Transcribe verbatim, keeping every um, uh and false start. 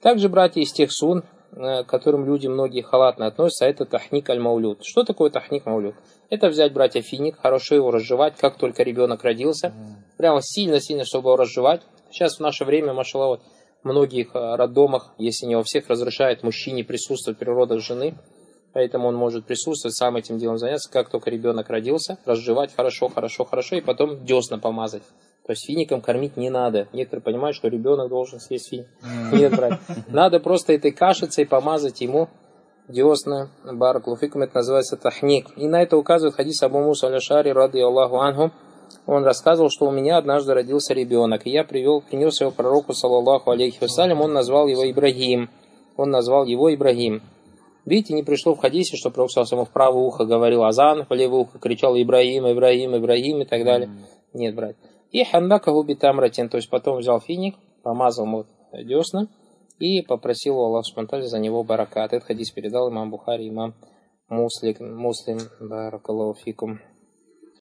Также, братья, из тех сун, к которым люди многие халатно относятся, это тахник аль-маулюд. Что такое тахник маулюд? Это взять, братья, финик, хорошо его разжевать, как только ребенок родился. Прямо сильно-сильно, чтобы его разжевать. Сейчас в наше время, машаллах, в многих роддомах, если не во всех, разрешают мужчине присутствовать при родах жены. Поэтому он может присутствовать, сам этим делом заняться, как только ребенок родился, разжевать хорошо, хорошо, хорошо, и потом десна помазать. То есть фиником кормить не надо. Некоторые понимают, что ребенок должен съесть финик. Нет, брат. Надо просто этой кашицей помазать ему десна. Баракулуфикум, это называется тахник. И на это указывает хадис Абу Муса аль-Ашари, ради Аллаху анху. Он рассказывал, что у меня однажды родился ребенок. И я привел, принес его пророку, саллаллаху алейхи вассалям. Он назвал его Ибрагим. Он назвал его Ибрагим. Видите, не пришло в хадисе, что пророк саллаллаху в правое ухо говорил азан, в левое ухо кричал Ибрагим, Ибрагим, Ибрагим и так далее. Нет, брат. И ханнакаху битамратин, то есть потом взял финик, помазал ему десна и попросил у Аллаха субхану ва тааля за него баракат. Этот хадис передал имам Бухари, имам Муслим, Муслим, баракаллаху фикум.